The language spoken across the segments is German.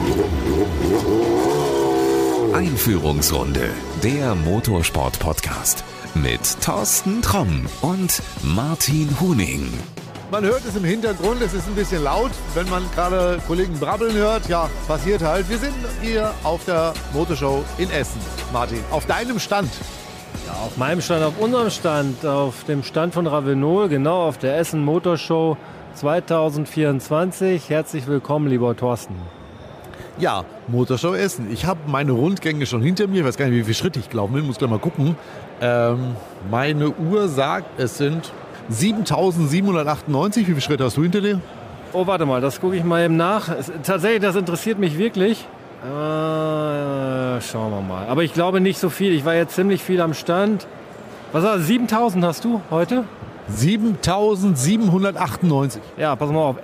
Einführungsrunde, der Motorsport-Podcast mit Thorsten Tromm und Martin Huning. Man hört es im Hintergrund, es ist ein bisschen laut, wenn man gerade Kollegen brabbeln hört. Ja, passiert halt. Wir sind hier auf der Motorshow in Essen, Martin. Auf deinem Stand. Ja, auf meinem Stand, auf unserem Stand, auf dem Stand von Ravenol, genau auf der Essen Motorshow 2024. Herzlich willkommen, lieber Thorsten. Ja, Motorshow Essen. Ich habe meine Rundgänge schon hinter mir. Ich weiß gar nicht, wie viele Schritte ich gelaufen bin. Muss gleich mal gucken. Meine Uhr sagt, es sind 7.798. Wie viele Schritte hast du hinter dir? Oh, warte mal, das gucke ich mal eben nach. Tatsächlich, das interessiert mich wirklich. Schauen wir mal. Aber ich glaube nicht so viel. Ich war jetzt ziemlich viel am Stand. Was war das? 7.000 hast du heute? 7.798. Ja, pass mal auf.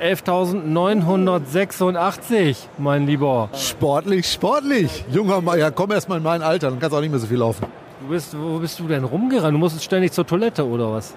11.986, mein Lieber. Sportlich. Junger Mann, ja, komm erst mal in mein Alter. Dann kannst du auch nicht mehr so viel laufen. Wo bist du denn rumgerannt? Du musstest ständig zur Toilette, oder was?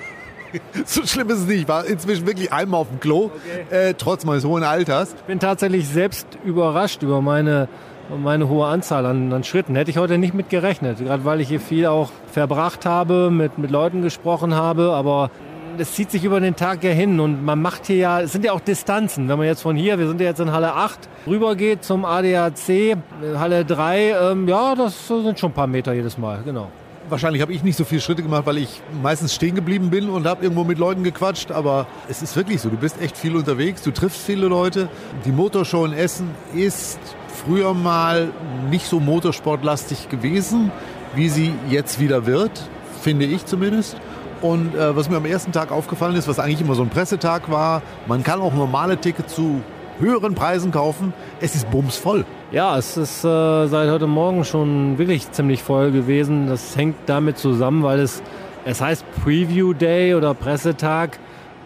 So schlimm ist es nicht. Ich war inzwischen wirklich einmal auf dem Klo, trotz meines hohen Alters. Ich bin tatsächlich selbst überrascht über meine hohe Anzahl an Schritten. Hätte ich heute nicht mit gerechnet, gerade weil ich hier viel auch verbracht habe, mit Leuten gesprochen habe, aber das zieht sich über den Tag ja hin und man macht hier ja, es sind ja auch Distanzen, wenn man jetzt von hier, wir sind ja jetzt in Halle 8, rübergeht zum ADAC, Halle 3, ja, das sind schon ein paar Meter jedes Mal, genau. Wahrscheinlich habe ich nicht so viele Schritte gemacht, weil ich meistens stehen geblieben bin und habe irgendwo mit Leuten gequatscht. Aber es ist wirklich so, du bist echt viel unterwegs, du triffst viele Leute. Die Motorshow in Essen ist früher mal nicht so motorsportlastig gewesen, wie sie jetzt wieder wird, finde ich zumindest. Und was mir am ersten Tag aufgefallen ist, was eigentlich immer so ein Pressetag war, man kann auch normale Tickets zu höheren Preisen kaufen. Es ist bumsvoll. Ja, es ist seit heute Morgen schon wirklich ziemlich voll gewesen. Das hängt damit zusammen, weil es heißt Preview Day oder Pressetag,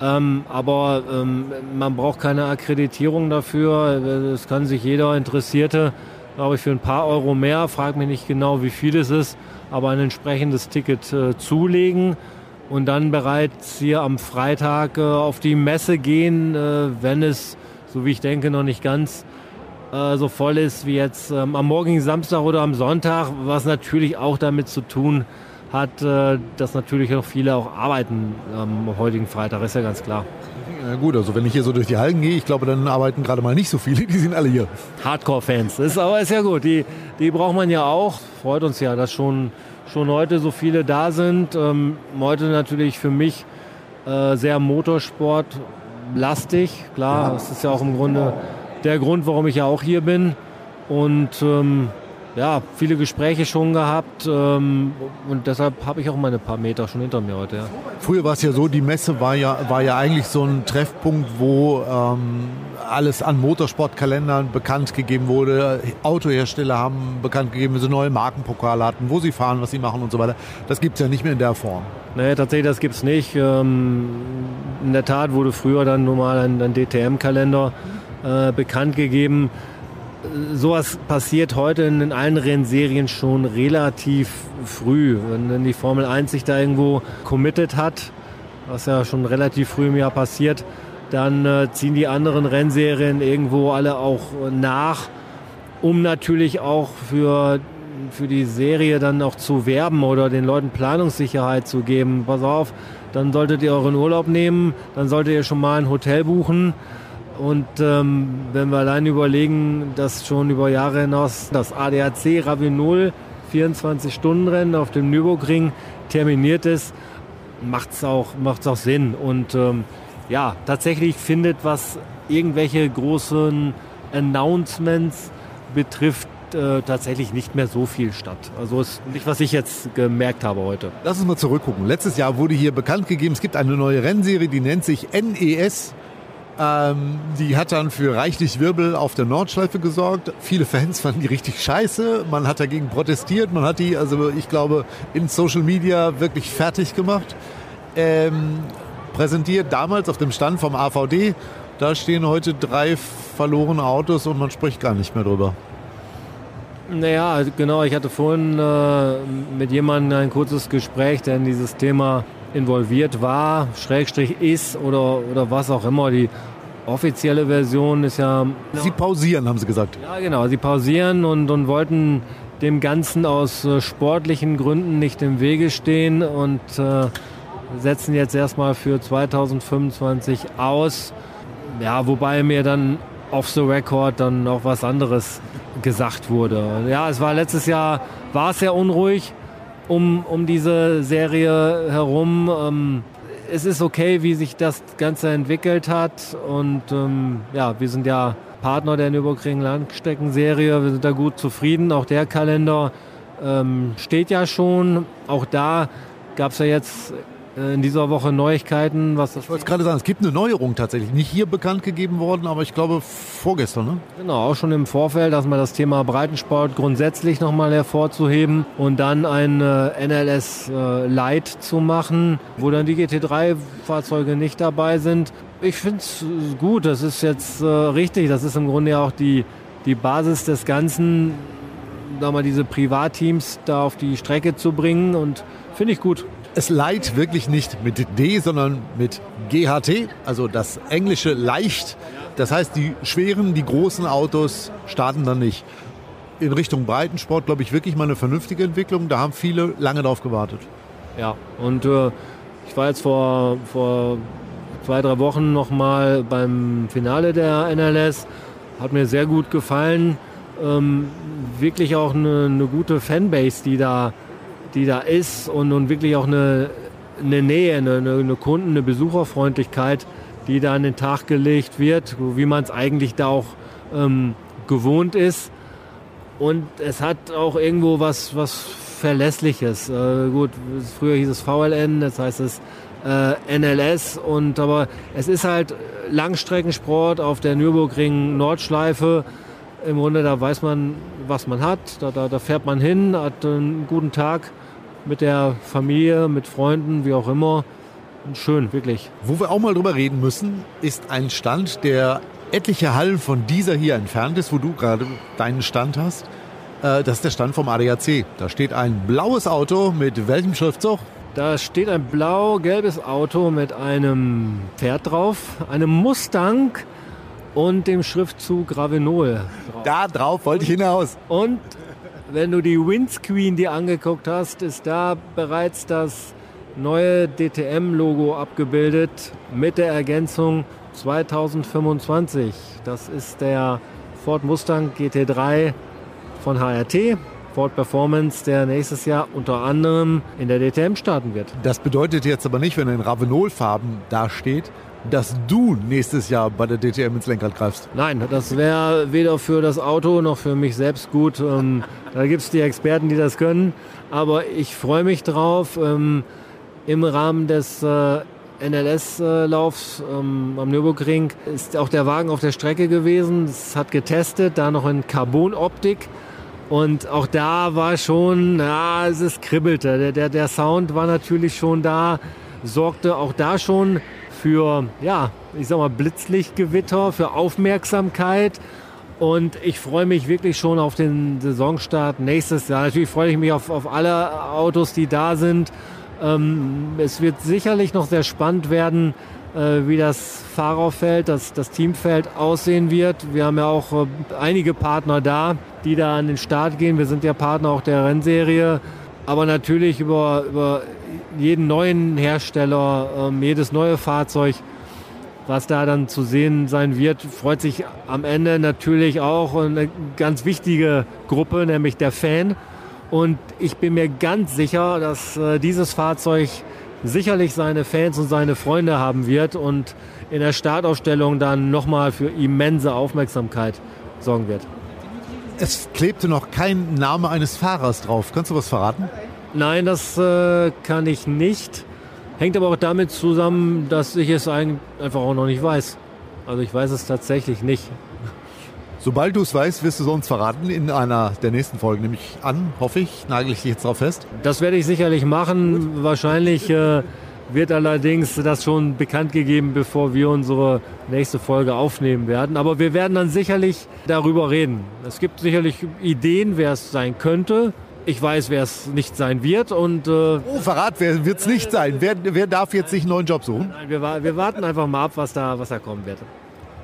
aber man braucht keine Akkreditierung dafür. Das kann sich jeder Interessierte, glaube ich, für ein paar Euro mehr, frag mich nicht genau, wie viel es ist, aber ein entsprechendes Ticket zulegen und dann bereits hier am Freitag auf die Messe gehen, wenn es, so wie ich denke, noch nicht ganz so voll ist wie jetzt am morgigen Samstag oder am Sonntag, was natürlich auch damit zu tun hat, dass natürlich noch viele auch arbeiten am heutigen Freitag, ist ja ganz klar. Na gut, also wenn ich hier so durch die Hallen gehe, ich glaube, dann arbeiten gerade mal nicht so viele, die sind alle hier. Hardcore-Fans, ist ja gut, die braucht man ja auch, freut uns ja, dass schon heute so viele da sind. Heute natürlich für mich sehr motorsportlastig, klar, das ist ja auch im Grunde der Grund, warum ich ja auch hier bin und ja, viele Gespräche schon gehabt und deshalb habe ich auch meine paar Meter schon hinter mir heute. Ja. Früher war es ja so, die Messe war ja eigentlich so ein Treffpunkt, wo alles an Motorsportkalendern bekannt gegeben wurde. Autohersteller haben bekannt gegeben, wenn sie neue Markenpokale hatten, wo sie fahren, was sie machen und so weiter. Das gibt es ja nicht mehr in der Form. Nee, tatsächlich, das gibt es nicht. In der Tat wurde früher dann nur mal ein DTM-Kalender bekannt gegeben. Sowas passiert heute in allen Rennserien schon relativ früh. Wenn die Formel 1 sich da irgendwo committed hat, was ja schon relativ früh im Jahr passiert, dann ziehen die anderen Rennserien irgendwo alle auch nach, um natürlich auch für die Serie dann auch zu werben oder den Leuten Planungssicherheit zu geben. Pass auf, dann solltet ihr euren Urlaub nehmen, dann solltet ihr schon mal ein Hotel buchen. Und wenn wir allein überlegen, dass schon über Jahre hinaus das ADAC Ravenol 24-Stunden-Rennen auf dem Nürburgring terminiert ist, macht's auch Sinn. Und ja, tatsächlich findet, was irgendwelche großen Announcements betrifft, tatsächlich nicht mehr so viel statt. Also ist nicht, was ich jetzt gemerkt habe heute. Lass uns mal zurückgucken. Letztes Jahr wurde hier bekannt gegeben, es gibt eine neue Rennserie, die nennt sich NES. Die hat dann für reichlich Wirbel auf der Nordschleife gesorgt. Viele Fans fanden die richtig scheiße. Man hat dagegen protestiert. Man hat die, also ich glaube, in Social Media wirklich fertig gemacht. Präsentiert damals auf dem Stand vom AVD. Da stehen heute 3 verlorene Autos und man spricht gar nicht mehr drüber. Naja, genau. Ich hatte vorhin mit jemandem ein kurzes Gespräch, der in dieses Thema involviert war, Schrägstrich ist oder was auch immer. Die offizielle Version ist ja... Sie pausieren, haben Sie gesagt. Ja, genau. Sie pausieren und wollten dem Ganzen aus sportlichen Gründen nicht im Wege stehen und setzen jetzt erstmal für 2025 aus. Ja, wobei mir dann off the record dann auch was anderes gesagt wurde. Ja, es war letztes Jahr, war es sehr unruhig um diese Serie herum. Es ist okay, wie sich das Ganze entwickelt hat und ja, wir sind ja Partner der Nürburgring Langstreckenserie, wir sind da gut zufrieden. Auch der Kalender steht ja schon. Auch da gab es ja jetzt in dieser Woche Neuigkeiten. Ich wollte gerade sagen, es gibt eine Neuerung tatsächlich. Nicht hier bekannt gegeben worden, aber ich glaube vorgestern. Ne? Genau, auch schon im Vorfeld, dass man das Thema Breitensport grundsätzlich nochmal hervorzuheben und dann ein NLS Light zu machen, wo dann die GT3-Fahrzeuge nicht dabei sind. Ich finde es gut, das ist jetzt richtig. Das ist im Grunde ja auch die Basis des Ganzen, da mal diese Privatteams da auf die Strecke zu bringen und finde ich gut. Es Light wirklich nicht mit D, sondern mit GHT, also das englische leicht. Das heißt, die schweren, die großen Autos starten dann nicht. In Richtung Breitensport, glaube ich, wirklich mal eine vernünftige Entwicklung. Da haben viele lange drauf gewartet. Ja, und ich war jetzt vor 2-3 Wochen nochmal beim Finale der NLS. Hat mir sehr gut gefallen. Wirklich auch eine gute Fanbase, die da ist und wirklich auch eine Nähe, eine Kunden-, eine Besucherfreundlichkeit, die da an den Tag gelegt wird, wie man es eigentlich da auch gewohnt ist. Und es hat auch irgendwo was Verlässliches. Gut, früher hieß es VLN, jetzt heißt es NLS, aber es ist halt Langstreckensport auf der Nürburgring Nordschleife. Im Grunde, da weiß man, was man hat, da fährt man hin, hat einen guten Tag mit der Familie, mit Freunden, wie auch immer. Und schön, wirklich. Wo wir auch mal drüber reden müssen, ist ein Stand, der etliche Hallen von dieser hier entfernt ist, wo du gerade deinen Stand hast. Das ist der Stand vom ADAC. Da steht ein blaues Auto mit welchem Schriftzug? Da steht ein blau-gelbes Auto mit einem Pferd drauf, einem Mustang und dem Schriftzug Ravenol drauf. Da drauf wollte ich hinaus. Und wenn du die Windscreen dir angeguckt hast, ist da bereits das neue DTM-Logo abgebildet mit der Ergänzung 2025. Das ist der Ford Mustang GT3 von HRT, Ford Performance, der nächstes Jahr unter anderem in der DTM starten wird. Das bedeutet jetzt aber nicht, wenn er in Ravenol-Farben dasteht, dass du nächstes Jahr bei der DTM ins Lenkrad greifst. Nein, das wäre weder für das Auto noch für mich selbst gut. Da gibt es die Experten, die das können. Aber ich freue mich drauf. Im Rahmen des NLS-Laufs am Nürburgring ist auch der Wagen auf der Strecke gewesen. Es hat getestet, da noch in Carbon-Optik. Und auch da war schon, ja, es kribbelte. Der Sound war natürlich schon da, sorgte auch da schon für, ja, ich sag mal, Blitzlichtgewitter, für Aufmerksamkeit. Und ich freue mich wirklich schon auf den Saisonstart nächstes Jahr. Natürlich freue ich mich auf alle Autos, die da sind. Es wird sicherlich noch sehr spannend werden, wie das Fahrerfeld, das Teamfeld aussehen wird. Wir haben ja auch einige Partner da, die da an den Start gehen. Wir sind ja Partner auch der Rennserie. Aber natürlich über jeden neuen Hersteller, jedes neue Fahrzeug, was da dann zu sehen sein wird, freut sich am Ende natürlich auch eine ganz wichtige Gruppe, nämlich der Fan. Und ich bin mir ganz sicher, dass dieses Fahrzeug sicherlich seine Fans und seine Freunde haben wird und in der Startaufstellung dann nochmal für immense Aufmerksamkeit sorgen wird. Es klebte noch kein Name eines Fahrers drauf. Kannst du was verraten? Nein, das kann ich nicht. Hängt aber auch damit zusammen, dass ich es einfach auch noch nicht weiß. Also ich weiß es tatsächlich nicht. Sobald du es weißt, wirst du es uns verraten in einer der nächsten Folgen. Nehme ich an, hoffe ich. Nagel ich dich jetzt drauf fest? Das werde ich sicherlich machen. Gut. Wahrscheinlich wird allerdings das schon bekannt gegeben, bevor wir unsere nächste Folge aufnehmen werden. Aber wir werden dann sicherlich darüber reden. Es gibt sicherlich Ideen, wer es sein könnte. Ich weiß, wer es nicht sein wird. Und, verrat, wer wird es nicht sein? Wer darf jetzt sich einen neuen Job suchen? Nein, wir warten einfach mal ab, was da kommen wird.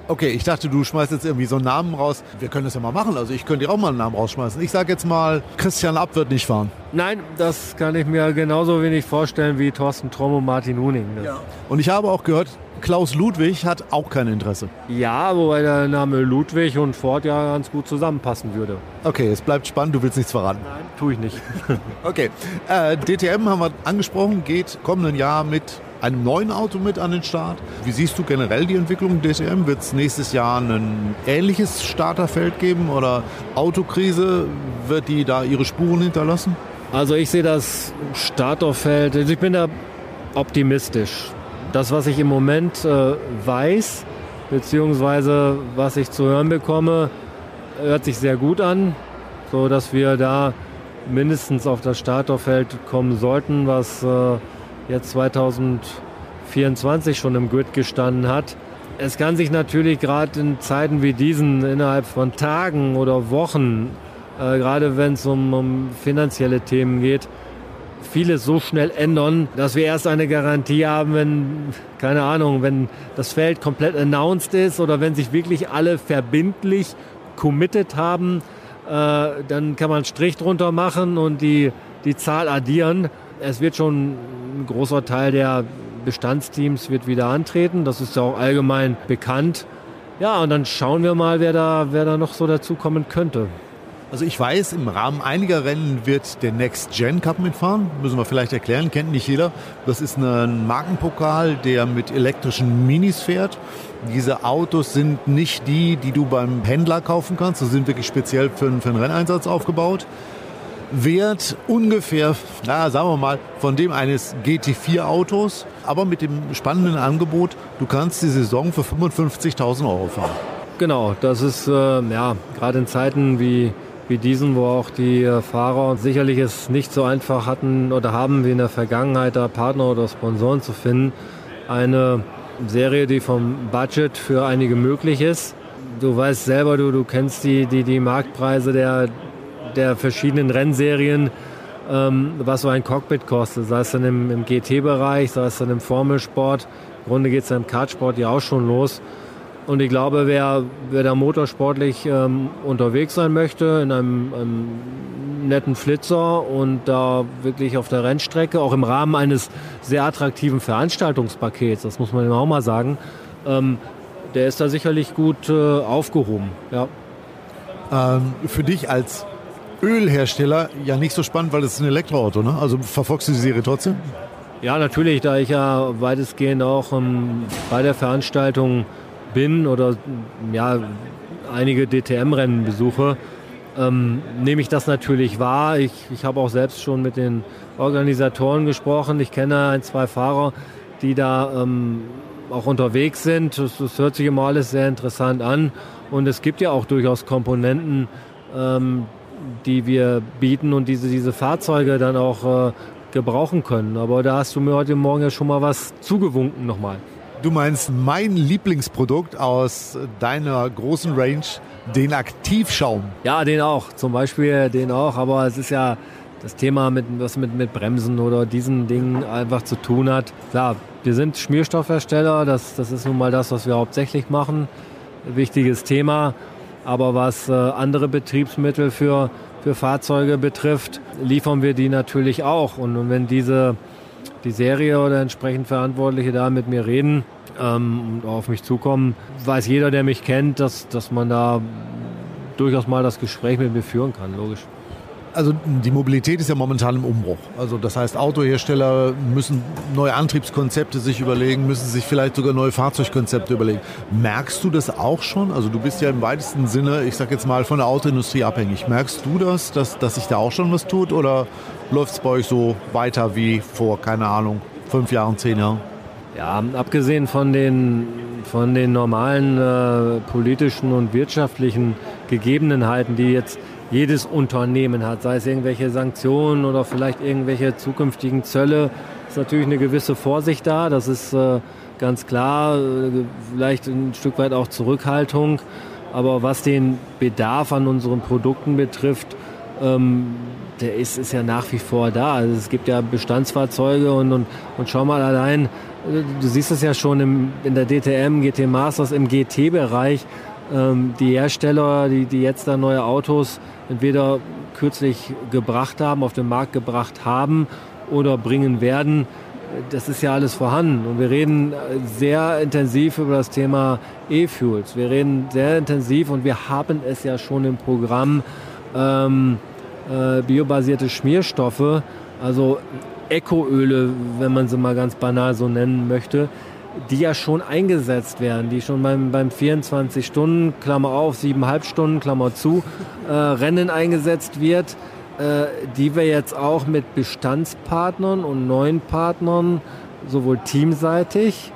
Okay, ich dachte, du schmeißt jetzt irgendwie so einen Namen raus. Wir können das ja mal machen. Also ich könnte dir auch mal einen Namen rausschmeißen. Ich sage jetzt mal, Christian Abt wird nicht fahren. Nein, das kann ich mir genauso wenig vorstellen wie Thorsten Tromm und Martin Huning. Ja. Und ich habe auch gehört, Klaus Ludwig hat auch kein Interesse. Ja, wobei der Name Ludwig und Ford ja ganz gut zusammenpassen würde. Okay, es bleibt spannend, du willst nichts verraten. Nein, tue ich nicht. Okay, DTM haben wir angesprochen, geht kommenden Jahr mit einem neuen Auto mit an den Start. Wie siehst du generell die Entwicklung DTM? Wird es nächstes Jahr ein ähnliches Starterfeld geben oder Autokrise? Wird die da ihre Spuren hinterlassen? Also ich sehe das Starterfeld, also ich bin da optimistisch. Das, was ich im Moment weiß, beziehungsweise was ich zu hören bekomme, hört sich sehr gut an, so dass wir da mindestens auf das Starterfeld kommen sollten, was jetzt 2024 schon im Grid gestanden hat. Es kann sich natürlich gerade in Zeiten wie diesen innerhalb von Tagen oder Wochen, gerade wenn es um finanzielle Themen geht, vieles so schnell ändern, dass wir erst eine Garantie haben, wenn das Feld komplett announced ist oder wenn sich wirklich alle verbindlich committed haben, dann kann man einen Strich drunter machen und die Zahl addieren. Es wird schon ein großer Teil der Bestandsteams wird wieder antreten. Das ist ja auch allgemein bekannt. Ja, und dann schauen wir mal, wer da noch so dazukommen könnte. Also ich weiß, im Rahmen einiger Rennen wird der Next Gen Cup mitfahren. Müssen wir vielleicht erklären, kennt nicht jeder. Das ist ein Markenpokal, der mit elektrischen Minis fährt. Diese Autos sind nicht die du beim Händler kaufen kannst. Sie sind wirklich speziell für einen Renneinsatz aufgebaut. Wert ungefähr, sagen wir mal, von dem eines GT4-Autos, aber mit dem spannenden Angebot, du kannst die Saison für 55.000 € fahren. Genau, das ist gerade in Zeiten wie diesen, wo auch die Fahrer sicherlich es nicht so einfach hatten oder haben wie in der Vergangenheit, da Partner oder Sponsoren zu finden. Eine Serie, die vom Budget für einige möglich ist. Du weißt selber, du kennst die Marktpreise der verschiedenen Rennserien, was so ein Cockpit kostet, sei es dann im GT-Bereich, sei es dann im Formelsport. Im Grunde geht es ja im Kartsport ja auch schon los. Und ich glaube, wer da motorsportlich unterwegs sein möchte, in einem netten Flitzer und da wirklich auf der Rennstrecke, auch im Rahmen eines sehr attraktiven Veranstaltungspakets, das muss man immer auch mal sagen, der ist da sicherlich gut aufgehoben. Ja. Für dich als Ölhersteller ja nicht so spannend, weil das ist ein Elektroauto, ne? Also verfolgst du die Serie trotzdem? Ja, natürlich, da ich ja weitestgehend auch bei der Veranstaltung bin oder ja einige DTM-Rennen besuche, nehme ich das natürlich wahr. Ich habe auch selbst schon mit den Organisatoren gesprochen. Ich kenne 1, 2 Fahrer, die da auch unterwegs sind. Das hört sich immer alles sehr interessant an. Und es gibt ja auch durchaus Komponenten, die wir bieten und diese Fahrzeuge dann auch gebrauchen können. Aber da hast du mir heute Morgen ja schon mal was zugewunken nochmal. Du meinst mein Lieblingsprodukt aus deiner großen Range, den Aktivschaum? Ja, den auch. Zum Beispiel den auch. Aber es ist ja das Thema, was mit Bremsen oder diesen Dingen einfach zu tun hat. Klar, wir sind Schmierstoffhersteller. Das ist nun mal das, was wir hauptsächlich machen. Wichtiges Thema. Aber was andere Betriebsmittel für Fahrzeuge betrifft, liefern wir die natürlich auch. Und wenn die Serie oder entsprechend Verantwortliche da mit mir reden und auf mich zukommen, weiß jeder, der mich kennt, dass man da durchaus mal das Gespräch mit mir führen kann, logisch. Also die Mobilität ist ja momentan im Umbruch. Also das heißt, Autohersteller müssen neue Antriebskonzepte sich überlegen, müssen sich vielleicht sogar neue Fahrzeugkonzepte überlegen. Merkst du das auch schon? Also du bist ja im weitesten Sinne, ich sag jetzt mal, von der Autoindustrie abhängig. Merkst du das, dass sich da auch schon was tut oder läuft es bei euch so weiter wie vor, keine Ahnung, 5 Jahren, 10 Jahren? Ja, abgesehen von den normalen politischen und wirtschaftlichen Gegebenheiten, die jetzt jedes Unternehmen hat, sei es irgendwelche Sanktionen oder vielleicht irgendwelche zukünftigen Zölle, ist natürlich eine gewisse Vorsicht da. Das ist ganz klar, vielleicht ein Stück weit auch Zurückhaltung. Aber was den Bedarf an unseren Produkten betrifft, der ist ja nach wie vor da. Also es gibt ja Bestandsfahrzeuge und schau mal allein, du siehst es ja schon in der DTM, GT Masters, im GT-Bereich. Die Hersteller, die jetzt da neue Autos entweder kürzlich gebracht haben, auf den Markt gebracht haben oder bringen werden, das ist ja alles vorhanden. Und wir reden sehr intensiv über das Thema E-Fuels. Wir reden sehr intensiv und wir haben es ja schon im Programm, biobasierte Schmierstoffe, also Ecoöle, wenn man sie mal ganz banal so nennen möchte, die ja schon eingesetzt werden, die schon beim 24 Stunden, Klammer auf, 7,5 Stunden, Klammer zu, Rennen eingesetzt wird, die wir jetzt auch mit Bestandspartnern und neuen Partnern, sowohl teamseitig,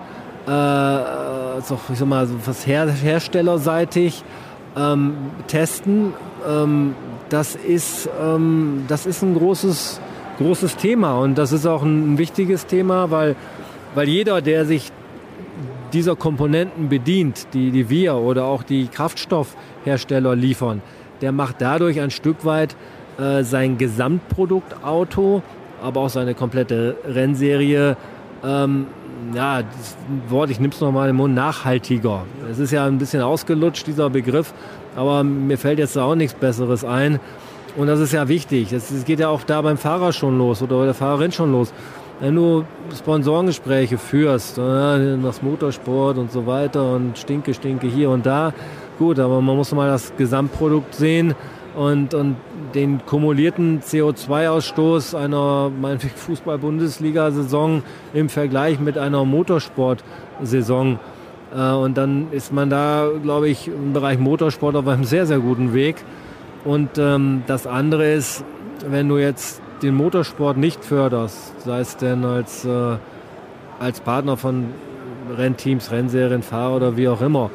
was herstellerseitig testen. Das ist ein großes Thema und das ist auch ein wichtiges Thema, weil jeder, der sich dieser Komponenten bedient, die wir oder auch die Kraftstoffhersteller liefern, der macht dadurch ein Stück weit sein Gesamtproduktauto, aber auch seine komplette Rennserie, das Wort, ich nehme es nochmal im Mund, nachhaltiger. Es ist ja ein bisschen ausgelutscht, dieser Begriff, aber mir fällt jetzt auch nichts Besseres ein. Und das ist ja wichtig. Es geht ja auch da beim Fahrer schon los oder der Fahrerin schon los. Wenn du Sponsorengespräche führst, nach Motorsport und so weiter und stinke hier und da, gut, aber man muss mal das Gesamtprodukt sehen und den kumulierten CO2-Ausstoß einer Fußball-Bundesliga-Saison im Vergleich mit einer Motorsport-Saison. Und dann ist man da, glaube ich, im Bereich Motorsport auf einem sehr, sehr guten Weg. Und das andere ist, wenn du jetzt den Motorsport nicht förderst, sei es denn als Partner von Rennteams, Rennserien, Fahrer oder wie auch immer,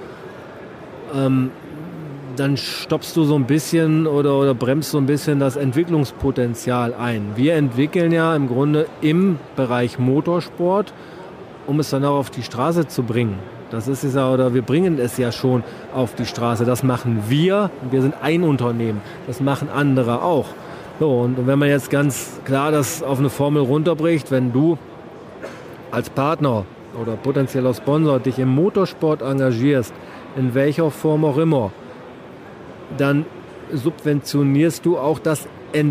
dann stoppst du so ein bisschen oder bremst so ein bisschen das Entwicklungspotenzial ein. Wir entwickeln ja im Grunde im Bereich Motorsport, um es dann auch auf die Straße zu bringen. Das ist es ja, oder wir bringen es ja schon auf die Straße. Das machen wir. Wir sind ein Unternehmen. Das machen andere auch. So, und wenn man jetzt ganz klar das auf eine Formel runterbricht, wenn du als Partner oder potenzieller Sponsor dich im Motorsport engagierst, in welcher Form auch immer, dann subventionierst du auch das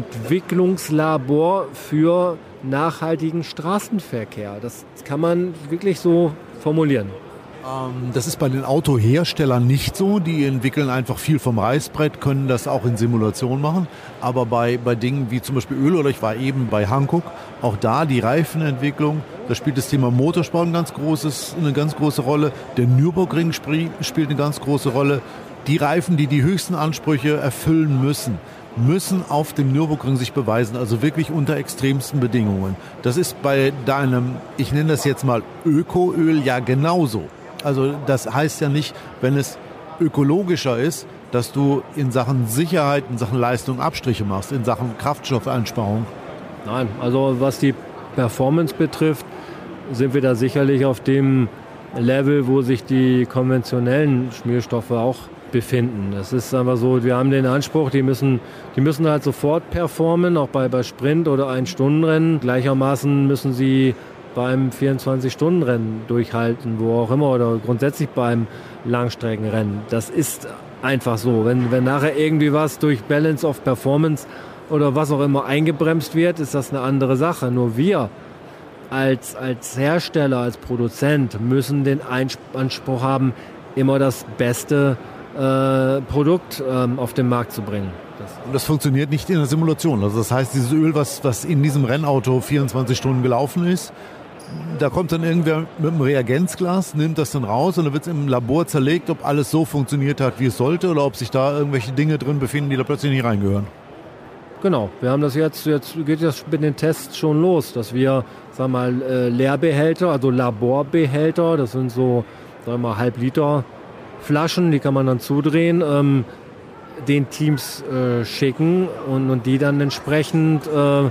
Entwicklungslabor für nachhaltigen Straßenverkehr. Das kann man wirklich so formulieren. Das ist bei den Autoherstellern nicht so. Die entwickeln einfach viel vom Reißbrett, können das auch in Simulation machen. Aber bei Dingen wie zum Beispiel Öl, oder ich war eben bei Hankook, auch da die Reifenentwicklung, da spielt das Thema Motorsport eine ganz große Rolle. Der Nürburgring spielt eine ganz große Rolle. Die Reifen, die höchsten Ansprüche erfüllen müssen auf dem Nürburgring sich beweisen, also wirklich unter extremsten Bedingungen. Das ist bei deinem, ich nenne das jetzt mal Ökoöl, ja genauso. Also das heißt ja nicht, wenn es ökologischer ist, dass du in Sachen Sicherheit, in Sachen Leistung Abstriche machst, in Sachen Kraftstoffeinsparung. Nein, also was die Performance betrifft, sind wir da sicherlich auf dem Level, wo sich die konventionellen Schmierstoffe auch befinden. Das ist einfach so, wir haben den Anspruch, die müssen halt sofort performen, auch bei Sprint- oder 1-Stunden-Rennen. Gleichermaßen müssen sie beim 24-Stunden-Rennen durchhalten, wo auch immer, oder grundsätzlich beim Langstreckenrennen. Das ist einfach so. Wenn nachher irgendwie was durch Balance of Performance oder was auch immer eingebremst wird, ist das eine andere Sache. Nur wir als Hersteller, als Produzent müssen den Anspruch haben, immer das beste Produkt auf den Markt zu bringen. Und das funktioniert nicht in der Simulation. Also das heißt, dieses Öl, was in diesem Rennauto 24 Stunden gelaufen ist, da kommt dann irgendwer mit einem Reagenzglas, nimmt das dann raus und dann wird es im Labor zerlegt, ob alles so funktioniert hat, wie es sollte, oder ob sich da irgendwelche Dinge drin befinden, die da plötzlich nicht reingehören. Genau, wir haben das jetzt geht das mit den Tests schon los, dass wir, sagen wir mal, Leerbehälter, also Laborbehälter, das sind so, sagen wir mal, Halb-Liter Flaschen, die kann man dann zudrehen, den Teams schicken und die dann entsprechend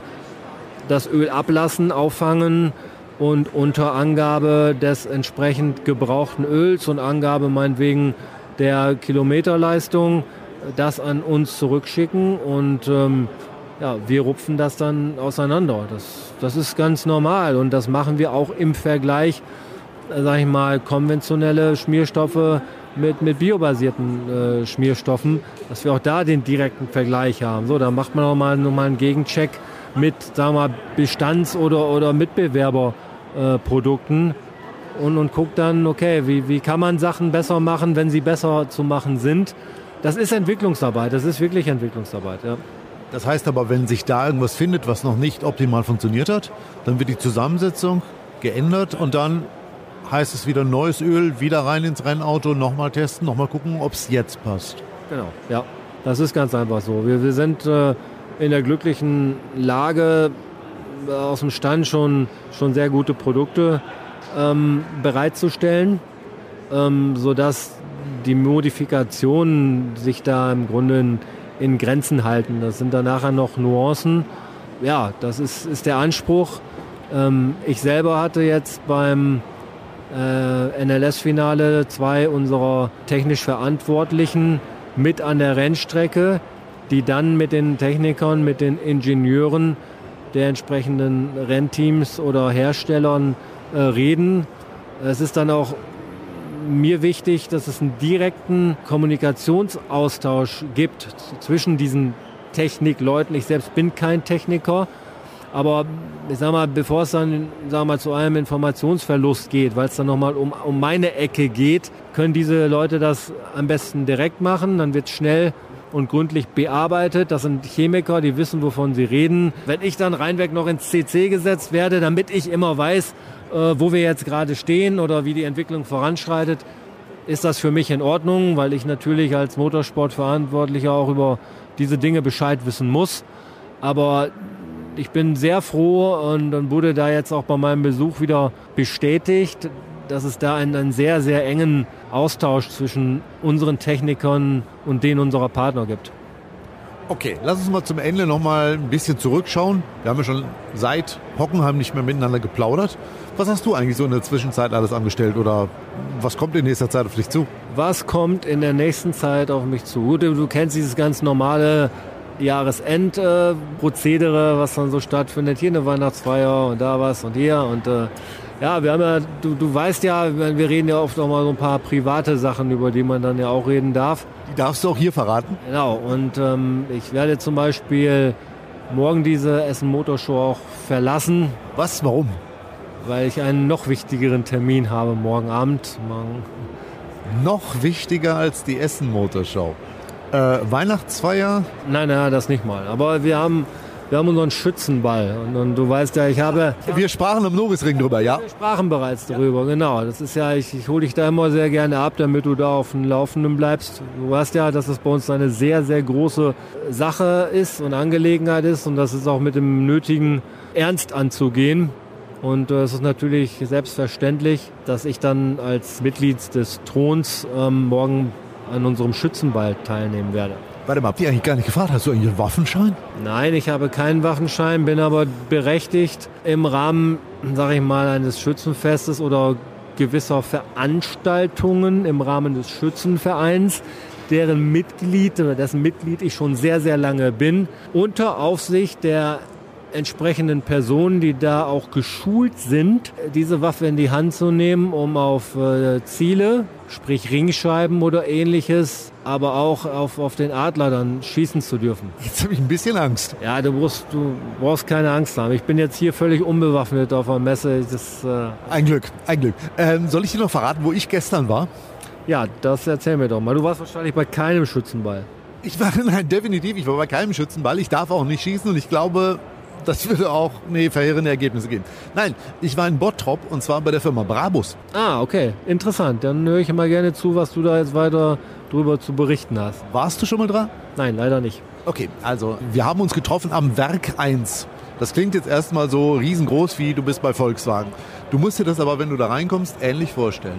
das Öl ablassen, auffangen und unter Angabe des entsprechend gebrauchten Öls und Angabe meinetwegen der Kilometerleistung das an uns zurückschicken und ja, wir rupfen das dann auseinander. Das ist ganz normal und das machen wir auch im Vergleich, sag ich mal, konventionelle Schmierstoffe mit biobasierten Schmierstoffen, dass wir auch da den direkten Vergleich haben. So, da macht man nochmal einen Gegencheck mit, sagen wir mal, Bestands- oder Mitbewerberprodukten und guckt dann, okay, wie kann man Sachen besser machen, wenn sie besser zu machen sind. Das ist Entwicklungsarbeit, das ist wirklich Entwicklungsarbeit, ja. Das heißt aber, wenn sich da irgendwas findet, was noch nicht optimal funktioniert hat, dann wird die Zusammensetzung geändert und dann heißt es wieder neues Öl, wieder rein ins Rennauto, nochmal testen, nochmal gucken, ob es jetzt passt. Genau, ja. Das ist ganz einfach so. Wir sind in der glücklichen Lage, aus dem Stand schon sehr gute Produkte bereitzustellen, sodass die Modifikationen sich da im Grunde in Grenzen halten. Das sind dann nachher noch Nuancen. Ja, das ist der Anspruch. Ich selber hatte jetzt beim NLS-Finale 2 unserer technisch Verantwortlichen mit an der Rennstrecke, die dann mit den Technikern, mit den Ingenieuren der entsprechenden Rennteams oder Herstellern reden. Es ist dann auch mir wichtig, dass es einen direkten Kommunikationsaustausch gibt zwischen diesen Technikleuten. Ich selbst bin kein Techniker, aber ich sag mal, bevor es dann zu einem Informationsverlust geht, weil es dann nochmal um meine Ecke geht, können diese Leute das am besten direkt machen. Dann wird schnell und gründlich bearbeitet. Das sind Chemiker, die wissen, wovon sie reden. Wenn ich dann reinweg noch ins CC gesetzt werde, damit ich immer weiß, wo wir jetzt gerade stehen oder wie die Entwicklung voranschreitet, ist das für mich in Ordnung, weil ich natürlich als Motorsportverantwortlicher auch über diese Dinge Bescheid wissen muss. Aber ich bin sehr froh und dann wurde da jetzt auch bei meinem Besuch wieder bestätigt, dass es da einen sehr, sehr engen Austausch zwischen unseren Technikern und denen unserer Partner gibt. Okay, lass uns mal zum Ende noch mal ein bisschen zurückschauen. Wir haben ja schon seit Hockenheim nicht mehr miteinander geplaudert. Was hast du eigentlich so in der Zwischenzeit alles angestellt oder was kommt in nächster Zeit auf dich zu? Was kommt in der nächsten Zeit auf mich zu? Du kennst dieses ganz normale Jahresendprozedere, was dann so stattfindet. Hier eine Weihnachtsfeier und da was und hier und ja, wir haben ja, du weißt ja, wir reden ja oft auch mal so ein paar private Sachen, über die man dann ja auch reden darf. Die darfst du auch hier verraten? Genau, und ich werde zum Beispiel morgen diese Essen Motorshow auch verlassen. Was? Warum? Weil ich einen noch wichtigeren Termin habe morgen Abend. Noch wichtiger als die Essen Motorshow? Weihnachtsfeier? Nein, das nicht mal. Aber wir haben unseren Schützenball. Und du weißt ja, Wir sprachen am Norisring drüber, ja? Wir sprachen bereits darüber, genau. Das ist ja, ich hole dich da immer sehr gerne ab, damit du da auf dem Laufenden bleibst. Du weißt ja, dass es bei uns eine sehr, sehr große Sache ist und Angelegenheit ist und das ist auch mit dem nötigen Ernst anzugehen. Und es ist natürlich selbstverständlich, dass ich dann als Mitglied des Throns morgen an unserem Schützenball teilnehmen werde. Warte mal, habt ihr eigentlich gar nicht gefragt, hast du eigentlich einen Waffenschein? Nein, ich habe keinen Waffenschein, bin aber berechtigt im Rahmen, sage ich mal, eines Schützenfestes oder gewisser Veranstaltungen im Rahmen des Schützenvereins, dessen Mitglied ich schon sehr, sehr lange bin, unter Aufsicht der entsprechenden Personen, die da auch geschult sind, diese Waffe in die Hand zu nehmen, um auf Ziele, sprich Ringscheiben oder ähnliches, aber auch auf den Adler dann schießen zu dürfen. Jetzt habe ich ein bisschen Angst. Ja, du brauchst keine Angst haben. Ich bin jetzt hier völlig unbewaffnet auf der Messe. Ein Glück. Soll ich dir noch verraten, wo ich gestern war? Ja, das erzähl mir doch mal. Du warst wahrscheinlich bei keinem Schützenball. Definitiv, ich war bei keinem Schützenball. Ich darf auch nicht schießen und ich glaube, das würde auch verheerende Ergebnisse geben. Nein, ich war in Bottrop und zwar bei der Firma Brabus. Ah, okay. Interessant. Dann höre ich mal gerne zu, was du da jetzt weiter drüber zu berichten hast. Warst du schon mal dran? Nein, leider nicht. Okay, also wir haben uns getroffen am Werk 1. Das klingt jetzt erstmal so riesengroß wie du bist bei Volkswagen. Du musst dir das aber, wenn du da reinkommst, ähnlich vorstellen.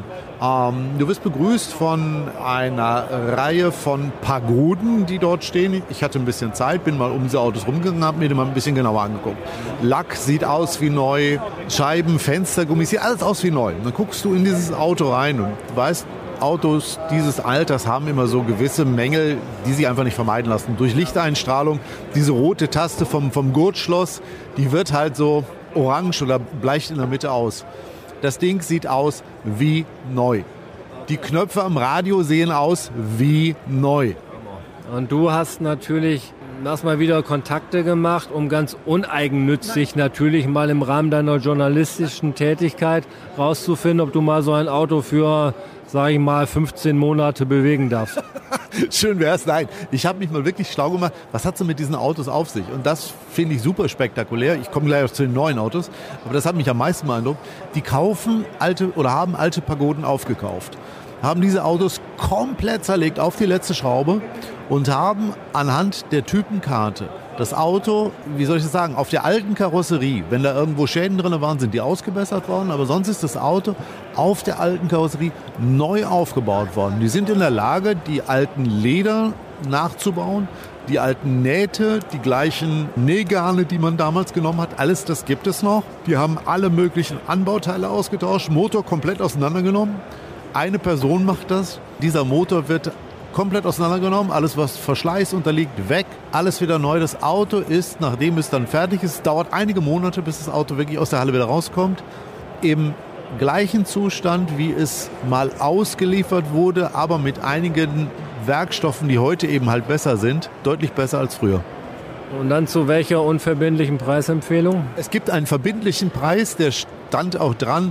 Du wirst begrüßt von einer Reihe von Pagoden, die dort stehen. Ich hatte ein bisschen Zeit, bin mal um diese Autos rumgegangen, habe mir die mal ein bisschen genauer angeguckt. Lack sieht aus wie neu, Scheiben, Fenstergummis, sieht alles aus wie neu. Und dann guckst du in dieses Auto rein und du weißt, Autos dieses Alters haben immer so gewisse Mängel, die sich einfach nicht vermeiden lassen. Durch Lichteinstrahlung, diese rote Taste vom Gurtschloss, die wird halt so orange oder bleicht in der Mitte aus. Das Ding sieht aus wie neu. Die Knöpfe am Radio sehen aus wie neu. Und du hast natürlich erstmal wieder Kontakte gemacht, um ganz uneigennützig natürlich mal im Rahmen deiner journalistischen Tätigkeit rauszufinden, ob du mal so ein Auto für, sage ich mal, 15 Monate bewegen darfst. Schön wär's. Nein, ich habe mich mal wirklich schlau gemacht. Was hat es mit diesen Autos auf sich? Und das finde ich super spektakulär. Ich komme gleich auch zu den neuen Autos. Aber das hat mich am meisten beeindruckt. Die kaufen alte oder haben alte Pagoden aufgekauft. Haben diese Autos komplett zerlegt auf die letzte Schraube und haben anhand der Typenkarte das Auto, wie soll ich das sagen, auf der alten Karosserie, wenn da irgendwo Schäden drin waren, sind die ausgebessert worden, aber sonst ist das Auto auf der alten Karosserie neu aufgebaut worden. Die sind in der Lage, die alten Leder nachzubauen, die alten Nähte, die gleichen Nähgarne, die man damals genommen hat, alles das gibt es noch. Die haben alle möglichen Anbauteile ausgetauscht, Motor komplett auseinandergenommen. Eine Person macht das. Dieser Motor wird komplett auseinandergenommen. Alles, was Verschleiß unterliegt, weg. Alles wieder neu. Das Auto ist, nachdem es dann fertig ist, dauert einige Monate, bis das Auto wirklich aus der Halle wieder rauskommt. Im gleichen Zustand, wie es mal ausgeliefert wurde, aber mit einigen Werkstoffen, die heute eben halt besser sind. Deutlich besser als früher. Und dann zu welcher unverbindlichen Preisempfehlung? Es gibt einen verbindlichen Preis, der stand auch dran,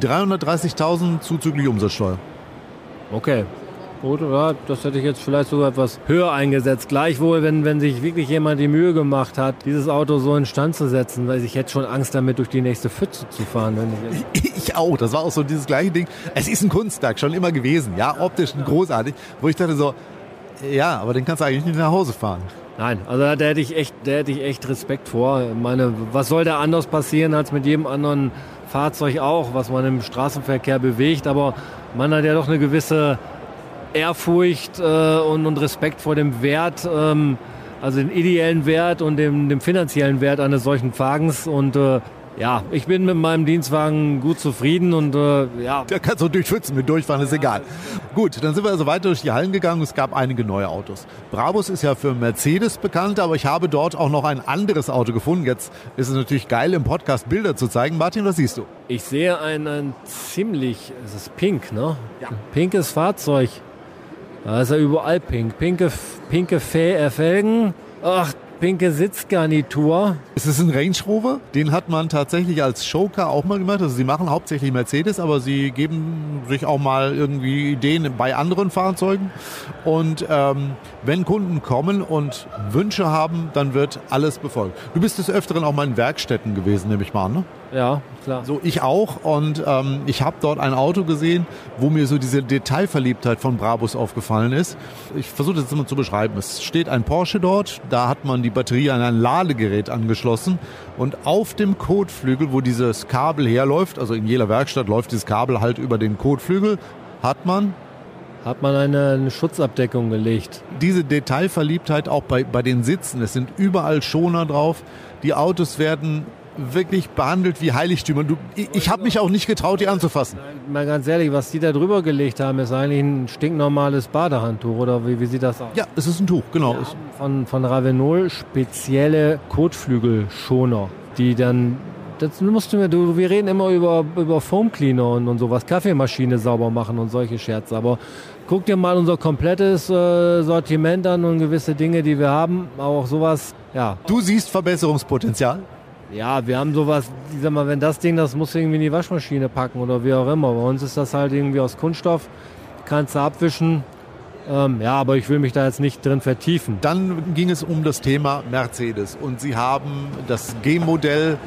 330.000 zuzüglich Umsatzsteuer. Okay, gut, ja, das hätte ich jetzt vielleicht sogar etwas höher eingesetzt. Gleichwohl, wenn sich wirklich jemand die Mühe gemacht hat, dieses Auto so instand zu setzen, weil ich hätte schon Angst damit, durch die nächste Pfütze zu fahren. Ich auch, das war auch so dieses gleiche Ding. Es ist ein Kunstwerk, schon immer gewesen, ja, optisch großartig, wo ich dachte so, ja, aber den kannst du eigentlich nicht nach Hause fahren. Nein, also da hätte ich echt Respekt vor. Ich meine, was soll da anders passieren als mit jedem anderen Fahrzeug auch, was man im Straßenverkehr bewegt, aber man hat ja doch eine gewisse Ehrfurcht und Respekt vor dem Wert, also den ideellen Wert und dem finanziellen Wert eines solchen Wagens und ja, ich bin mit meinem Dienstwagen gut zufrieden und ja. Der kann so durch Pfützen mit durchfahren, ist egal. Gut, dann sind wir also weiter durch die Hallen gegangen. Es gab einige neue Autos. Brabus ist ja für Mercedes bekannt, aber ich habe dort auch noch ein anderes Auto gefunden. Jetzt ist es natürlich geil, im Podcast Bilder zu zeigen. Martin, was siehst du? Ich sehe ein ziemlich, es ist pink, ne? Ja. Pinkes Fahrzeug. Da ist ja überall pink. Pinke Felgen. Ach, pinke Sitzgarnitur. Es ist ein Range Rover, den hat man tatsächlich als Showcar auch mal gemacht. Also sie machen hauptsächlich Mercedes, aber sie geben sich auch mal irgendwie Ideen bei anderen Fahrzeugen. Und wenn Kunden kommen und Wünsche haben, dann wird alles befolgt. Du bist des Öfteren auch mal in Werkstätten gewesen, nehme ich mal an, ne? Ja, klar. So, ich auch. Und ich habe dort ein Auto gesehen, wo mir so diese Detailverliebtheit von Brabus aufgefallen ist. Ich versuche das jetzt immer zu beschreiben. Es steht ein Porsche dort, da hat man die Batterie an ein Ladegerät angeschlossen. Und auf dem Kotflügel, wo dieses Kabel herläuft, also in jeder Werkstatt läuft dieses Kabel halt über den Kotflügel, hat man eine Schutzabdeckung gelegt. Diese Detailverliebtheit auch bei den Sitzen. Es sind überall Schoner drauf. Die Autos werden wirklich behandelt wie Heiligtümer. Ich habe mich auch nicht getraut, die anzufassen. Mal ganz ehrlich, was die da drüber gelegt haben, ist eigentlich ein stinknormales Badehandtuch, oder wie sieht das aus? Ja, es ist ein Tuch, genau. Von Ravenol spezielle Kotflügelschoner, die dann, wir reden immer über Foam Cleaner und sowas, Kaffeemaschine sauber machen und solche Scherze, aber guck dir mal unser komplettes Sortiment an und gewisse Dinge, die wir haben, auch sowas, ja. Du siehst Verbesserungspotenzial? Ja, wir haben sowas, ich sag mal, wenn das Ding, das muss irgendwie in die Waschmaschine packen oder wie auch immer. Bei uns ist das halt irgendwie aus Kunststoff, kannst du abwischen. Ja, aber ich will mich da jetzt nicht drin vertiefen. Dann ging es um das Thema Mercedes und sie haben das G-Modell,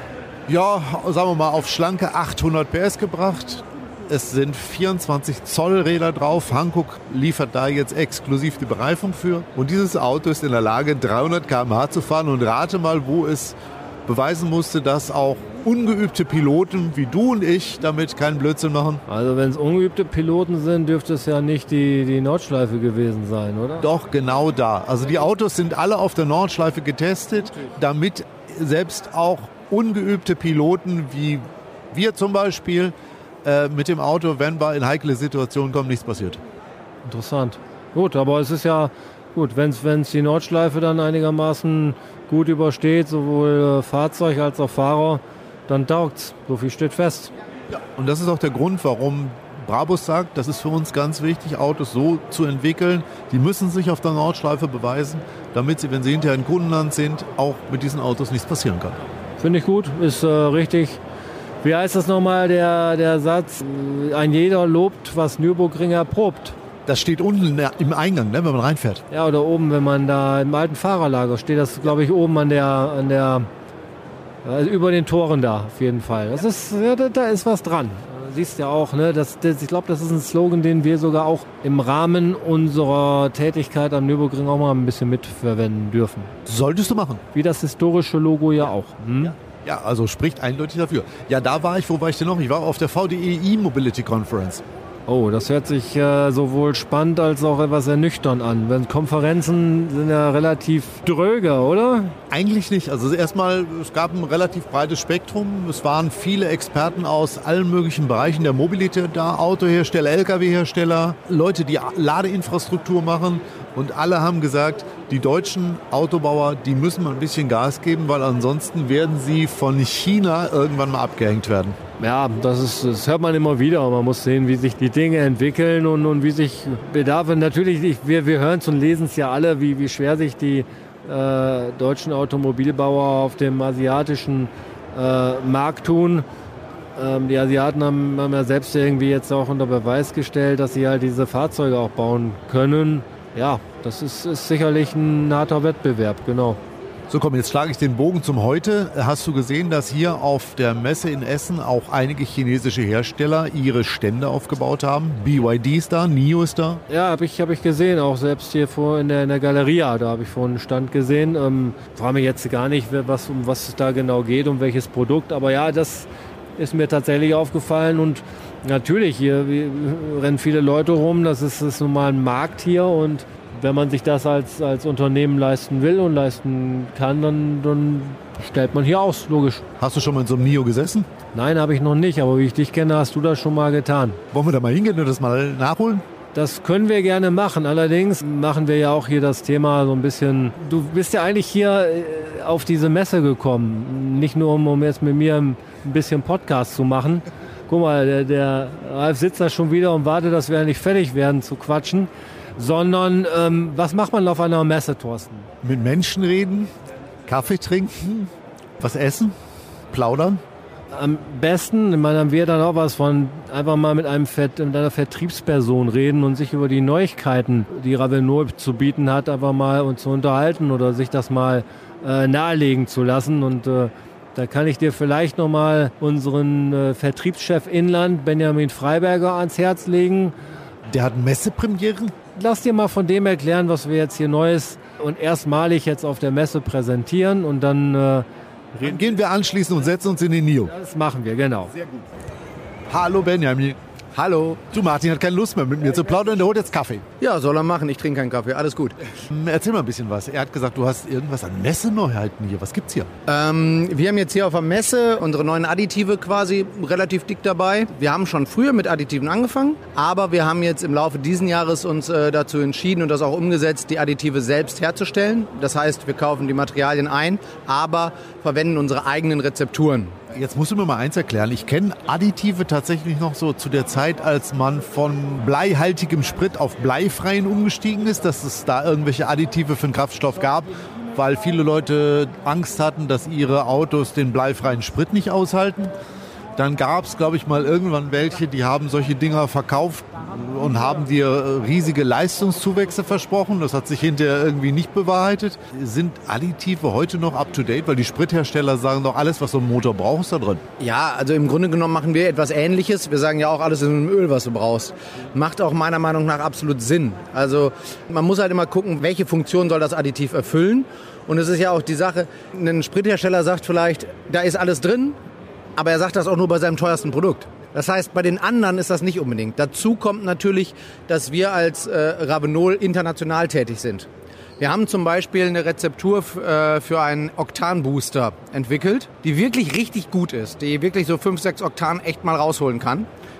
ja, sagen wir mal, auf schlanke 800 PS gebracht. Es sind 24 Zoll Räder drauf. Hankook liefert da jetzt exklusiv die Bereifung für. Und dieses Auto ist in der Lage, 300 km/h zu fahren. Und rate mal, wo es beweisen musste, dass auch ungeübte Piloten wie du und ich damit keinen Blödsinn machen. Also wenn es ungeübte Piloten sind, dürfte es ja nicht die Nordschleife gewesen sein, oder? Doch, genau da. Also die Autos sind alle auf der Nordschleife getestet, damit selbst auch ungeübte Piloten wie wir zum Beispiel mit dem Auto, wenn wir in heikle Situationen kommen, nichts passiert. Interessant. Gut, aber es ist ja gut, wenn es die Nordschleife dann einigermaßen gut übersteht, sowohl Fahrzeug als auch Fahrer, dann taugt's. So viel steht fest. Ja, und das ist auch der Grund, warum Brabus sagt, das ist für uns ganz wichtig, Autos so zu entwickeln. Die müssen sich auf der Nordschleife beweisen, damit sie, wenn sie hinterher in Kundenland sind, auch mit diesen Autos nichts passieren kann. Finde ich gut, ist richtig. Wie heißt das nochmal, der Satz? Ein jeder lobt, was Nürburgring erprobt. Das steht unten im Eingang, ne, wenn man reinfährt. Ja, oder oben, wenn man da im alten Fahrerlager steht, das glaube ich oben über den Toren da auf jeden Fall. Das ist, ja, da ist was dran. Du siehst ja auch, ne, ich glaube, das ist ein Slogan, den wir sogar auch im Rahmen unserer Tätigkeit am Nürburgring auch mal ein bisschen mitverwenden dürfen. Solltest du machen. Wie das historische Logo ja auch. Ja, also spricht eindeutig dafür. Ja, wo war ich denn noch? Ich war auf der VDE E-Mobility Conference. Oh, das hört sich sowohl spannend als auch etwas ernüchternd an. Konferenzen sind ja relativ dröge, oder? Eigentlich nicht. Also erstmal, es gab ein relativ breites Spektrum. Es waren viele Experten aus allen möglichen Bereichen der Mobilität da. Autohersteller, Lkw-Hersteller, Leute, die Ladeinfrastruktur machen. Und alle haben gesagt, die deutschen Autobauer, die müssen mal ein bisschen Gas geben, weil ansonsten werden sie von China irgendwann mal abgehängt werden. Ja, das hört man immer wieder. Man muss sehen, wie sich die Dinge entwickeln und wie sich Bedarfe. Natürlich, wir hören es und lesen es ja alle, wie schwer sich die deutschen Automobilbauer auf dem asiatischen Markt tun. Die Asiaten haben ja selbst irgendwie jetzt auch unter Beweis gestellt, dass sie halt diese Fahrzeuge auch bauen können. Ja, das ist sicherlich ein harter Wettbewerb, genau. So, komm, jetzt schlage ich den Bogen zum Heute. Hast du gesehen, dass hier auf der Messe in Essen auch einige chinesische Hersteller ihre Stände aufgebaut haben? BYD ist da, NIO ist da? Ja, hab ich gesehen, auch selbst hier in der Galeria, da habe ich vorhin einen Stand gesehen. Frage mich jetzt gar nicht, um was es da genau geht, um welches Produkt, aber ja, das ist mir tatsächlich aufgefallen und natürlich, hier rennen viele Leute rum, das ist nun mal ein Markt hier und wenn man sich das als Unternehmen leisten will und leisten kann, dann stellt man hier aus, logisch. Hast du schon mal in so einem NIO gesessen? Nein, habe ich noch nicht, aber wie ich dich kenne, hast du das schon mal getan. Wollen wir da mal hingehen und das mal nachholen? Das können wir gerne machen, allerdings machen wir ja auch hier das Thema so ein bisschen, du bist ja eigentlich hier auf diese Messe gekommen, nicht nur um jetzt mit mir ein bisschen Podcast zu machen. Guck mal, der Ralf sitzt da schon wieder und wartet, dass wir nicht fertig werden zu quatschen. Sondern was macht man auf einer Messe, Thorsten? Mit Menschen reden, Kaffee trinken, was essen, plaudern. Am besten, haben wir dann auch was von, einfach mal mit einer Vertriebsperson reden und sich über die Neuigkeiten, die Ravenol zu bieten hat, einfach mal uns zu unterhalten oder sich das mal nahelegen zu lassen. Und da kann ich dir vielleicht nochmal unseren Vertriebschef Inland, Benjamin Freiberger, ans Herz legen. Der hat Messepremieren? Lass dir mal von dem erklären, was wir jetzt hier Neues und erstmalig jetzt auf der Messe präsentieren und dann gehen wir anschließend und setzen uns in den NIO. Das machen wir, genau. Sehr gut. Hallo Benjamin. Hallo. Du, Martin hat keine Lust mehr mit mir zu plaudern, der holt jetzt Kaffee. Ja, soll er machen. Ich trinke keinen Kaffee. Alles gut. Erzähl mal ein bisschen was. Er hat gesagt, du hast irgendwas an Messeneuheiten hier. Was gibt's hier? Wir haben jetzt hier auf der Messe unsere neuen Additive quasi relativ dick dabei. Wir haben schon früher mit Additiven angefangen, aber wir haben jetzt im Laufe dieses Jahres uns dazu entschieden und das auch umgesetzt, die Additive selbst herzustellen. Das heißt, wir kaufen die Materialien ein, aber verwenden unsere eigenen Rezepturen. Jetzt musst du mir mal eins erklären. Ich kenne Additive tatsächlich noch so zu der Zeit, als man von bleihaltigem Sprit auf bleifreien umgestiegen ist, dass es da irgendwelche Additive für den Kraftstoff gab, weil viele Leute Angst hatten, dass ihre Autos den bleifreien Sprit nicht aushalten. Dann gab es, glaube ich, mal irgendwann welche, die haben solche Dinger verkauft und haben dir riesige Leistungszuwächse versprochen. Das hat sich hinterher irgendwie nicht bewahrheitet. Sind Additive heute noch up-to-date? Weil die Sprithersteller sagen doch, alles, was so ein Motor braucht, ist da drin. Ja, also im Grunde genommen machen wir etwas Ähnliches. Wir sagen ja auch, alles ist im Öl, was du brauchst. Macht auch meiner Meinung nach absolut Sinn. Also man muss halt immer gucken, welche Funktion soll das Additiv erfüllen. Und es ist ja auch die Sache, ein Sprithersteller sagt vielleicht, da ist alles drin, aber er sagt das auch nur bei seinem teuersten Produkt. Das heißt, bei den anderen ist das nicht unbedingt. Dazu kommt natürlich, dass wir als Ravenol international tätig sind. Wir haben zum Beispiel eine Rezeptur für einen Oktanbooster entwickelt, die wirklich richtig gut ist, die wirklich so 5, 6 Oktan echt mal rausholen kann.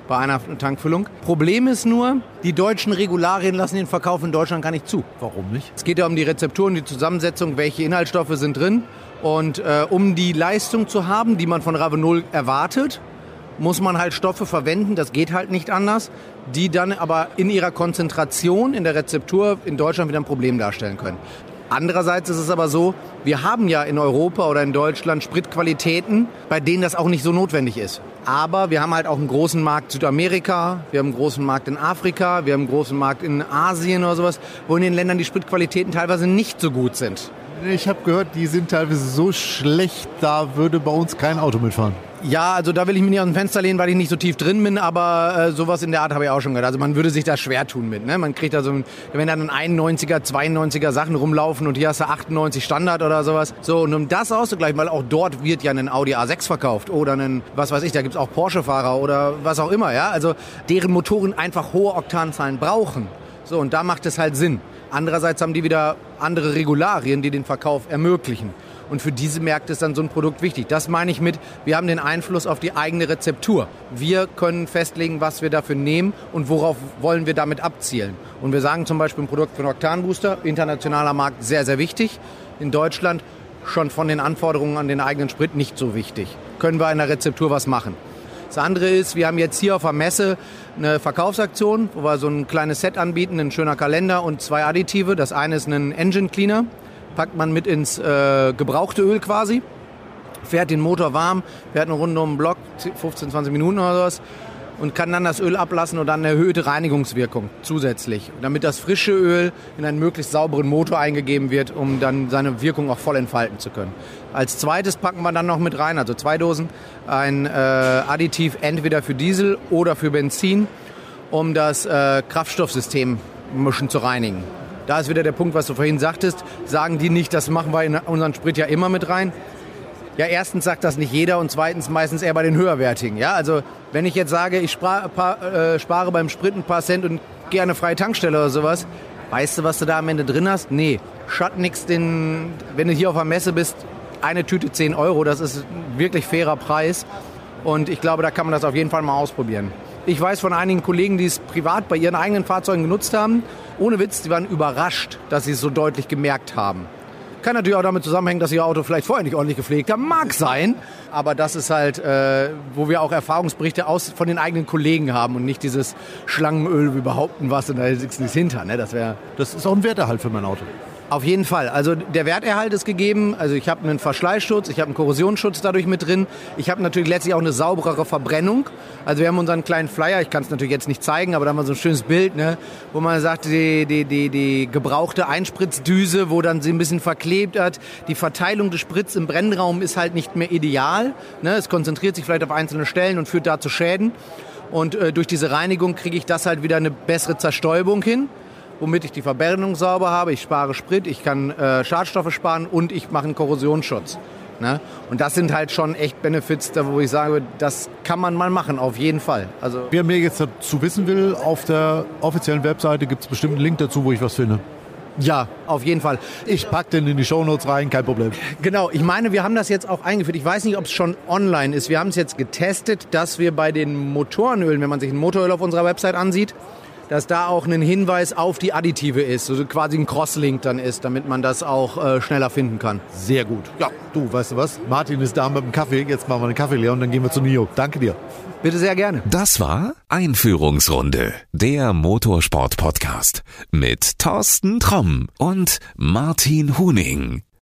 bei einer Tankfüllung. Problem ist nur, die deutschen Regularien lassen den Verkauf in Deutschland gar nicht zu. Warum nicht? Es geht ja um die Rezepturen, die Zusammensetzung, welche Inhaltsstoffe sind drin. Und um die Leistung zu haben, die man von Ravenol erwartet, muss man halt Stoffe verwenden, das geht halt nicht anders, die dann aber in ihrer Konzentration in der Rezeptur in Deutschland wieder ein Problem darstellen können. Andererseits ist es aber so, wir haben ja in Europa oder in Deutschland Spritqualitäten, bei denen das auch nicht so notwendig ist. Aber wir haben halt auch einen großen Markt Südamerika, wir haben einen großen Markt in Afrika, wir haben einen großen Markt in Asien oder sowas, wo in den Ländern die Spritqualitäten teilweise nicht so gut sind. Ich habe gehört, die sind teilweise so schlecht, da würde bei uns kein Auto mitfahren. Ja, also da will ich mich nicht aus dem Fenster lehnen, weil ich nicht so tief drin bin, aber sowas in der Art habe ich auch schon gehört. Also man würde sich da schwer tun mit, ne? Man kriegt da so, wenn dann 91er, 92er Sachen rumlaufen und hier hast du 98 Standard oder sowas. So, und um das auszugleichen, weil auch dort wird ja ein Audi A6 verkauft oder einen, was weiß ich, da gibt's auch Porsche-Fahrer oder was auch immer, ja? Also deren Motoren einfach hohe Oktanzahlen brauchen. So, und da macht es halt Sinn. Andererseits haben die wieder andere Regularien, die den Verkauf ermöglichen. Und für diese Märkte ist dann so ein Produkt wichtig. Das meine ich mit, wir haben den Einfluss auf die eigene Rezeptur. Wir können festlegen, was wir dafür nehmen und worauf wollen wir damit abzielen. Und wir sagen zum Beispiel ein Produkt für einen Oktanbooster, internationaler Markt, sehr, sehr wichtig. In Deutschland schon von den Anforderungen an den eigenen Sprit nicht so wichtig. Können wir in der Rezeptur was machen. Das andere ist, wir haben jetzt hier auf der Messe eine Verkaufsaktion, wo wir so ein kleines Set anbieten, ein schöner Kalender und 2 Additive. Das eine ist ein Engine Cleaner, packt man mit ins gebrauchte Öl quasi, fährt den Motor warm, fährt eine Runde um den Block, 15, 20 Minuten oder sowas und kann dann das Öl ablassen und dann eine erhöhte Reinigungswirkung zusätzlich, damit das frische Öl in einen möglichst sauberen Motor eingegeben wird, um dann seine Wirkung auch voll entfalten zu können. Als zweites packen wir dann noch mit rein, also 2 Dosen, ein Additiv entweder für Diesel oder für Benzin, um das Kraftstoffsystem zu reinigen. Da ist wieder der Punkt, was du vorhin sagtest, sagen die nicht, das machen wir in unseren Sprit ja immer mit rein. Ja, erstens sagt das nicht jeder und zweitens meistens eher bei den höherwertigen. Ja, also wenn ich jetzt sage, ich spare beim Sprit ein paar Cent und gehe an eine freie Tankstelle oder sowas, weißt du, was du da am Ende drin hast? Nee, schatt nix wenn du hier auf der Messe bist, eine Tüte 10 Euro, das ist ein wirklich fairer Preis und ich glaube, da kann man das auf jeden Fall mal ausprobieren. Ich weiß von einigen Kollegen, die es privat bei ihren eigenen Fahrzeugen genutzt haben, ohne Witz, die waren überrascht, dass sie es so deutlich gemerkt haben. Kann natürlich auch damit zusammenhängen, dass sie ihr Auto vielleicht vorher nicht ordentlich gepflegt haben. Mag sein, aber das ist halt, wo wir auch Erfahrungsberichte von den eigenen Kollegen haben und nicht dieses Schlangenöl, wie behaupten was und da ist nichts hinter. Ne? Das ist auch ein Werterhalt für mein Auto. Auf jeden Fall. Also der Werterhalt ist gegeben. Also ich habe einen Verschleißschutz, ich habe einen Korrosionsschutz dadurch mit drin. Ich habe natürlich letztlich auch eine sauberere Verbrennung. Also wir haben unseren kleinen Flyer, ich kann es natürlich jetzt nicht zeigen, aber da haben wir so ein schönes Bild, ne, wo man sagt, die gebrauchte Einspritzdüse, wo dann sie ein bisschen verklebt hat. Die Verteilung des Sprits im Brennraum ist halt nicht mehr ideal. Ne? Es konzentriert sich vielleicht auf einzelne Stellen und führt da zu Schäden. Und durch diese Reinigung kriege ich das halt wieder eine bessere Zerstäubung hin, womit ich die Verbrennung sauber habe. Ich spare Sprit, ich kann Schadstoffe sparen und ich mache einen Korrosionsschutz. Ne? Und das sind halt schon echt Benefits, wo ich sage, das kann man mal machen, auf jeden Fall. Also wer mehr jetzt dazu wissen will, auf der offiziellen Webseite gibt es bestimmt einen Link dazu, wo ich was finde. Ja, auf jeden Fall. Ich packe den in die Shownotes rein, kein Problem. Genau, ich meine, wir haben das jetzt auch eingeführt. Ich weiß nicht, ob es schon online ist. Wir haben es jetzt getestet, dass wir bei den Motorenölen, wenn man sich ein Motoröl auf unserer Website ansieht, dass da auch ein Hinweis auf die Additive ist, also quasi ein Crosslink dann ist, damit man das auch schneller finden kann. Sehr gut. Ja, du, weißt du was? Martin ist da mit dem Kaffee, jetzt machen wir einen Kaffee leer und dann gehen wir zu NIO. Danke dir. Bitte sehr gerne. Das war Einführungsrunde, der Motorsport-Podcast mit Thorsten Tromm und Martin Huning.